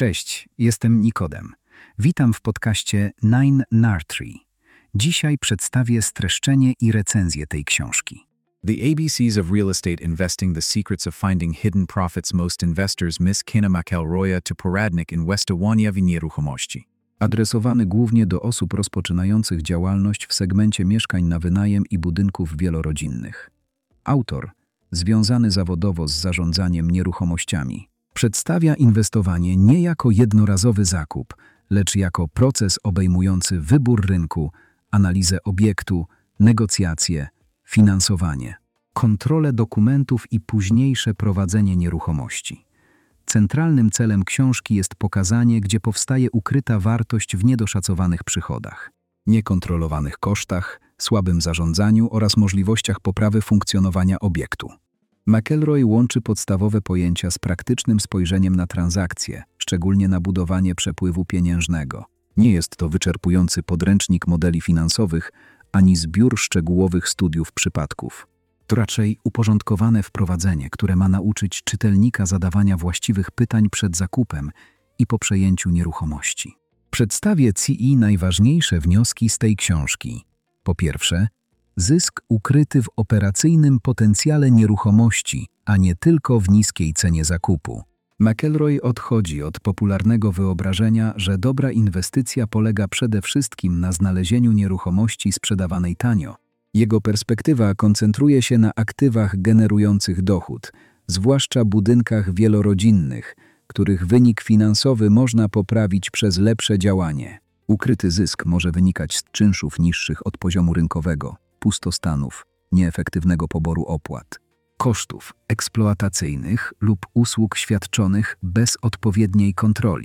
Cześć, jestem Nikodem. Witam w podcaście 9NAR3. Dzisiaj przedstawię streszczenie i recenzję tej książki. The ABCs of Real Estate Investing: The Secrets of Finding Hidden Profits. Most investors miss. Kina McElroya to poradnik inwestowania w nieruchomości. Adresowany głównie do osób rozpoczynających działalność w segmencie mieszkań na wynajem i budynków wielorodzinnych. Autor, związany zawodowo z zarządzaniem nieruchomościami, przedstawia inwestowanie nie jako jednorazowy zakup, lecz jako proces obejmujący wybór rynku, analizę obiektu, negocjacje, finansowanie, kontrolę dokumentów i późniejsze prowadzenie nieruchomości. Centralnym celem książki jest pokazanie, gdzie powstaje ukryta wartość w niedoszacowanych przychodach, niekontrolowanych kosztach, słabym zarządzaniu oraz możliwościach poprawy funkcjonowania obiektu. McElroy łączy podstawowe pojęcia z praktycznym spojrzeniem na transakcje, szczególnie na budowanie przepływu pieniężnego. Nie jest to wyczerpujący podręcznik modeli finansowych, ani zbiór szczegółowych studiów przypadków. To raczej uporządkowane wprowadzenie, które ma nauczyć czytelnika zadawania właściwych pytań przed zakupem i po przejęciu nieruchomości. Przedstawię Ci najważniejsze wnioski z tej książki. Po pierwsze, zysk ukryty w operacyjnym potencjale nieruchomości, a nie tylko w niskiej cenie zakupu. McElroy odchodzi od popularnego wyobrażenia, że dobra inwestycja polega przede wszystkim na znalezieniu nieruchomości sprzedawanej tanio. Jego perspektywa koncentruje się na aktywach generujących dochód, zwłaszcza budynkach wielorodzinnych, których wynik finansowy można poprawić przez lepsze działanie. Ukryty zysk może wynikać z czynszów niższych od poziomu rynkowego, pustostanów, nieefektywnego poboru opłat, kosztów eksploatacyjnych lub usług świadczonych bez odpowiedniej kontroli.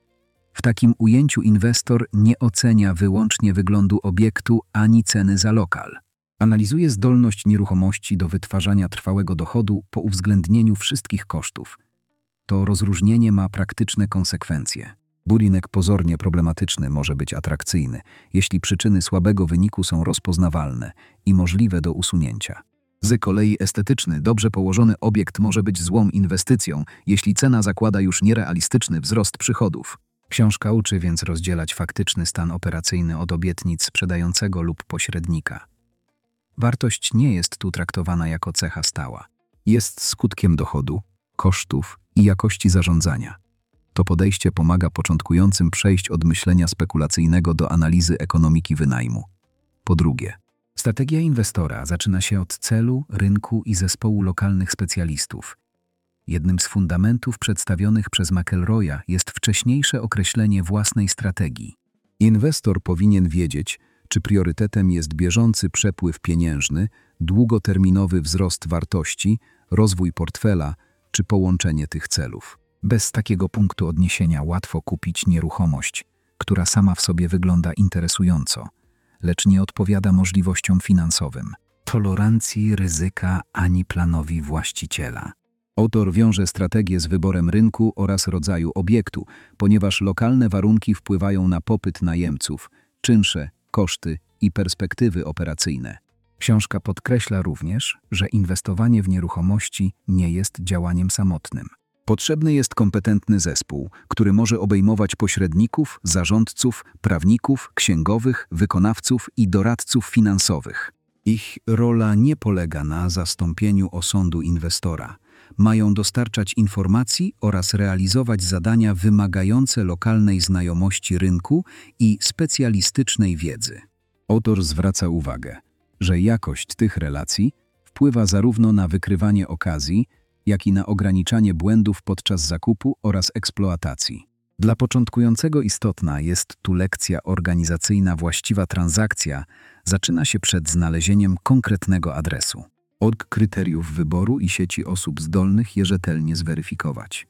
W takim ujęciu inwestor nie ocenia wyłącznie wyglądu obiektu ani ceny za lokal. Analizuje zdolność nieruchomości do wytwarzania trwałego dochodu po uwzględnieniu wszystkich kosztów. To rozróżnienie ma praktyczne konsekwencje. Budynek pozornie problematyczny może być atrakcyjny, jeśli przyczyny słabego wyniku są rozpoznawalne i możliwe do usunięcia. Z kolei estetyczny, dobrze położony obiekt może być złą inwestycją, jeśli cena zakłada już nierealistyczny wzrost przychodów. Książka uczy więc rozdzielać faktyczny stan operacyjny od obietnic sprzedającego lub pośrednika. Wartość nie jest tu traktowana jako cecha stała. Jest skutkiem dochodu, kosztów i jakości zarządzania. To podejście pomaga początkującym przejść od myślenia spekulacyjnego do analizy ekonomiki wynajmu. Po drugie, strategia inwestora zaczyna się od celu, rynku i zespołu lokalnych specjalistów. Jednym z fundamentów przedstawionych przez McElroya jest wcześniejsze określenie własnej strategii. Inwestor powinien wiedzieć, czy priorytetem jest bieżący przepływ pieniężny, długoterminowy wzrost wartości, rozwój portfela czy połączenie tych celów. Bez takiego punktu odniesienia łatwo kupić nieruchomość, która sama w sobie wygląda interesująco, lecz nie odpowiada możliwościom finansowym, tolerancji ryzyka ani planowi właściciela. Autor wiąże strategię z wyborem rynku oraz rodzaju obiektu, ponieważ lokalne warunki wpływają na popyt najemców, czynsze, koszty i perspektywy operacyjne. Książka podkreśla również, że inwestowanie w nieruchomości nie jest działaniem samotnym. Potrzebny jest kompetentny zespół, który może obejmować pośredników, zarządców, prawników, księgowych, wykonawców i doradców finansowych. Ich rola nie polega na zastąpieniu osądu inwestora. Mają dostarczać informacji oraz realizować zadania wymagające lokalnej znajomości rynku i specjalistycznej wiedzy. Autor zwraca uwagę, że jakość tych relacji wpływa zarówno na wykrywanie okazji, jak i na ograniczanie błędów podczas zakupu oraz eksploatacji. Dla początkującego istotna jest tu lekcja organizacyjna. Właściwa transakcja zaczyna się przed znalezieniem konkretnego adresu. Od kryteriów wyboru i sieci osób zdolnych je rzetelnie zweryfikować.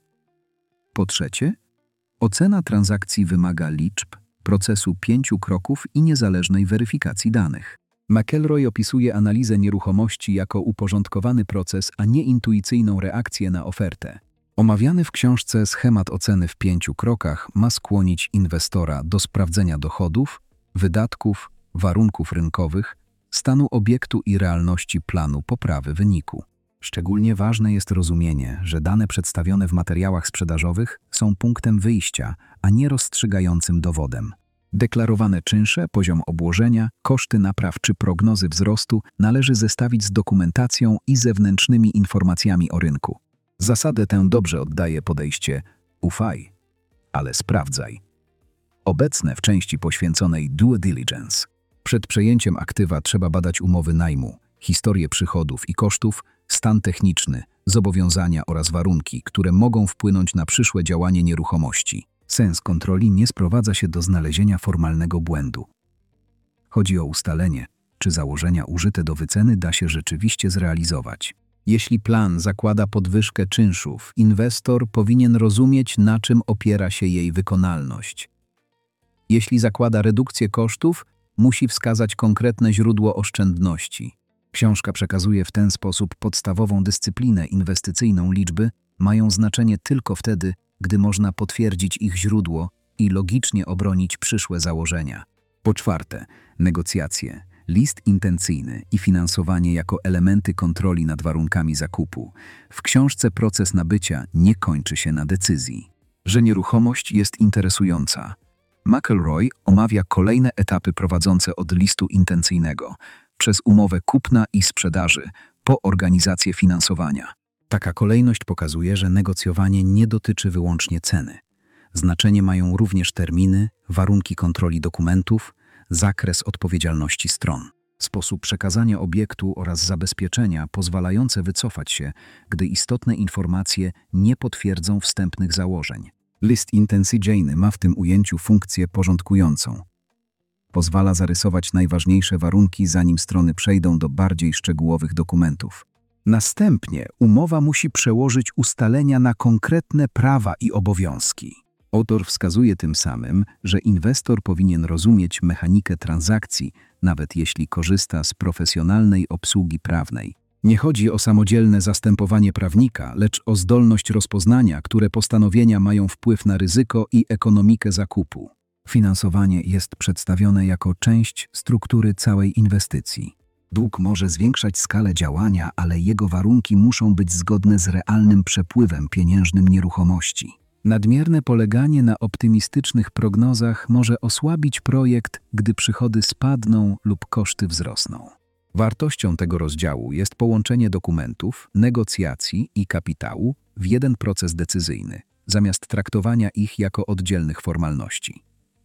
Po trzecie, ocena transakcji wymaga liczb, procesu 5 kroków i niezależnej weryfikacji danych. McElroy opisuje analizę nieruchomości jako uporządkowany proces, a nie intuicyjną reakcję na ofertę. Omawiany w książce schemat oceny w 5 krokach ma skłonić inwestora do sprawdzenia dochodów, wydatków, warunków rynkowych, stanu obiektu i realności planu poprawy wyniku. Szczególnie ważne jest rozumienie, że dane przedstawione w materiałach sprzedażowych są punktem wyjścia, a nie rozstrzygającym dowodem. Deklarowane czynsze, poziom obłożenia, koszty napraw czy prognozy wzrostu należy zestawić z dokumentacją i zewnętrznymi informacjami o rynku. Zasadę tę dobrze oddaje podejście ufaj, ale sprawdzaj. Obecne w części poświęconej due diligence. Przed przejęciem aktywa trzeba badać umowy najmu, historię przychodów i kosztów, stan techniczny, zobowiązania oraz warunki, które mogą wpłynąć na przyszłe działanie nieruchomości. Sens kontroli nie sprowadza się do znalezienia formalnego błędu. Chodzi o ustalenie, czy założenia użyte do wyceny da się rzeczywiście zrealizować. Jeśli plan zakłada podwyżkę czynszów, inwestor powinien rozumieć, na czym opiera się jej wykonalność. Jeśli zakłada redukcję kosztów, musi wskazać konkretne źródło oszczędności. Książka przekazuje w ten sposób podstawową dyscyplinę inwestycyjną. Liczby mają znaczenie tylko wtedy, gdy można potwierdzić ich źródło i logicznie obronić przyszłe założenia. Po czwarte, negocjacje, list intencyjny i finansowanie jako elementy kontroli nad warunkami zakupu. W książce proces nabycia nie kończy się na decyzji, że nieruchomość jest interesująca. McElroy omawia kolejne etapy prowadzące od listu intencyjnego, przez umowę kupna i sprzedaży, po organizację finansowania. Taka kolejność pokazuje, że negocjowanie nie dotyczy wyłącznie ceny. Znaczenie mają również terminy, warunki kontroli dokumentów, zakres odpowiedzialności stron, sposób przekazania obiektu oraz zabezpieczenia pozwalające wycofać się, gdy istotne informacje nie potwierdzą wstępnych założeń. List intencyjny ma w tym ujęciu funkcję porządkującą. Pozwala zarysować najważniejsze warunki, zanim strony przejdą do bardziej szczegółowych dokumentów. Następnie umowa musi przełożyć ustalenia na konkretne prawa i obowiązki. Autor wskazuje tym samym, że inwestor powinien rozumieć mechanikę transakcji, nawet jeśli korzysta z profesjonalnej obsługi prawnej. Nie chodzi o samodzielne zastępowanie prawnika, lecz o zdolność rozpoznania, które postanowienia mają wpływ na ryzyko i ekonomikę zakupu. Finansowanie jest przedstawione jako część struktury całej inwestycji. Dług może zwiększać skalę działania, ale jego warunki muszą być zgodne z realnym przepływem pieniężnym nieruchomości. Nadmierne poleganie na optymistycznych prognozach może osłabić projekt, gdy przychody spadną lub koszty wzrosną. Wartością tego rozdziału jest połączenie dokumentów, negocjacji i kapitału w jeden proces decyzyjny, zamiast traktowania ich jako oddzielnych formalności.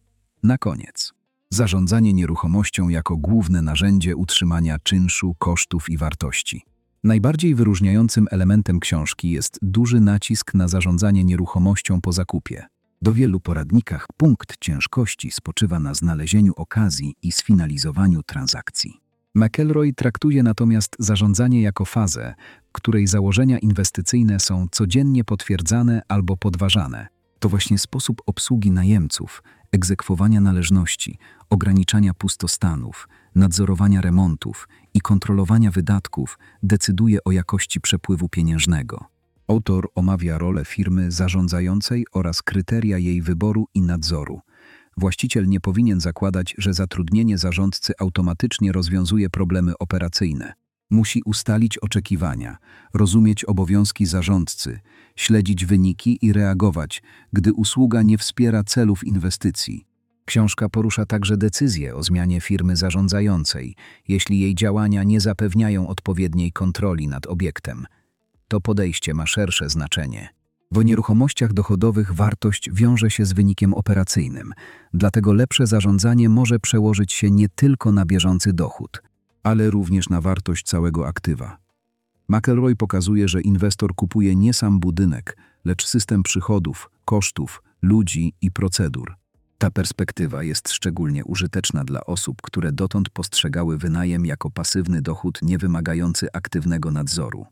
Na koniec. Zarządzanie nieruchomością jako główne narzędzie utrzymania czynszu, kosztów i wartości. Najbardziej wyróżniającym elementem książki jest duży nacisk na zarządzanie nieruchomością po zakupie. W wielu poradnikach punkt ciężkości spoczywa na znalezieniu okazji i sfinalizowaniu transakcji. McElroy traktuje natomiast zarządzanie jako fazę, której założenia inwestycyjne są codziennie potwierdzane albo podważane. To właśnie sposób obsługi najemców, egzekwowania należności, ograniczania pustostanów, nadzorowania remontów i kontrolowania wydatków decyduje o jakości przepływu pieniężnego. Autor omawia rolę firmy zarządzającej oraz kryteria jej wyboru i nadzoru. Właściciel nie powinien zakładać, że zatrudnienie zarządcy automatycznie rozwiązuje problemy operacyjne. Musi ustalić oczekiwania, rozumieć obowiązki zarządcy, śledzić wyniki i reagować, gdy usługa nie wspiera celów inwestycji. Książka porusza także decyzję o zmianie firmy zarządzającej, jeśli jej działania nie zapewniają odpowiedniej kontroli nad obiektem. To podejście ma szersze znaczenie. W nieruchomościach dochodowych wartość wiąże się z wynikiem operacyjnym, dlatego lepsze zarządzanie może przełożyć się nie tylko na bieżący dochód, ale również na wartość całego aktywa. McElroy pokazuje, że inwestor kupuje nie sam budynek, lecz system przychodów, kosztów, ludzi i procedur. Ta perspektywa jest szczególnie użyteczna dla osób, które dotąd postrzegały wynajem jako pasywny dochód niewymagający aktywnego nadzoru.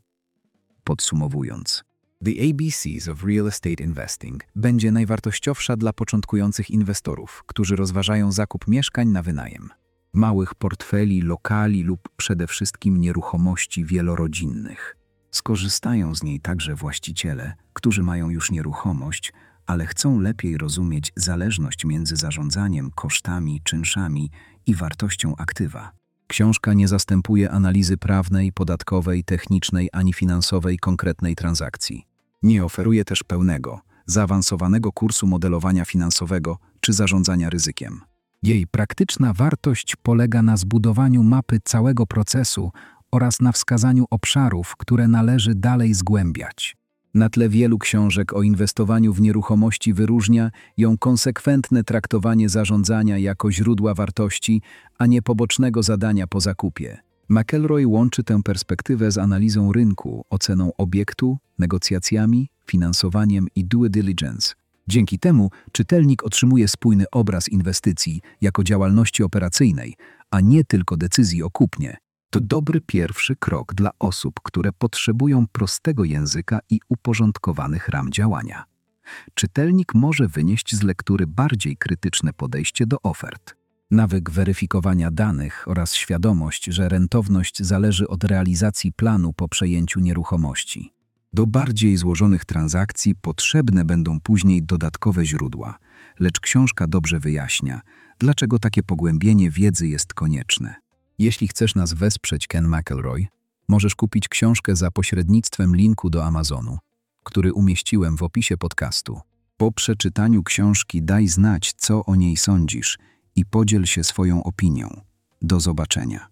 Podsumowując, The ABCs of Real Estate Investing będzie najwartościowsza dla początkujących inwestorów, którzy rozważają zakup mieszkań na wynajem, małych portfeli, lokali lub przede wszystkim nieruchomości wielorodzinnych. Skorzystają z niej także właściciele, którzy mają już nieruchomość, ale chcą lepiej rozumieć zależność między zarządzaniem, kosztami, czynszami i wartością aktywa. Książka nie zastępuje analizy prawnej, podatkowej, technicznej ani finansowej konkretnej transakcji. Nie oferuje też pełnego, zaawansowanego kursu modelowania finansowego czy zarządzania ryzykiem. Jej praktyczna wartość polega na zbudowaniu mapy całego procesu oraz na wskazaniu obszarów, które należy dalej zgłębiać. Na tle wielu książek o inwestowaniu w nieruchomości wyróżnia ją konsekwentne traktowanie zarządzania jako źródła wartości, a nie pobocznego zadania po zakupie. McElroy łączy tę perspektywę z analizą rynku, oceną obiektu, negocjacjami, finansowaniem i due diligence. Dzięki temu czytelnik otrzymuje spójny obraz inwestycji jako działalności operacyjnej, a nie tylko decyzji o kupnie. To dobry pierwszy krok dla osób, które potrzebują prostego języka i uporządkowanych ram działania. Czytelnik może wynieść z lektury bardziej krytyczne podejście do ofert. Nawyk weryfikowania danych oraz świadomość, że rentowność zależy od realizacji planu po przejęciu nieruchomości. Do bardziej złożonych transakcji potrzebne będą później dodatkowe źródła, lecz książka dobrze wyjaśnia, dlaczego takie pogłębienie wiedzy jest konieczne. Jeśli chcesz nas wesprzeć, Ken McElroy, możesz kupić książkę za pośrednictwem linku do Amazonu, który umieściłem w opisie podcastu. Po przeczytaniu książki daj znać, co o niej sądzisz i podziel się swoją opinią. Do zobaczenia.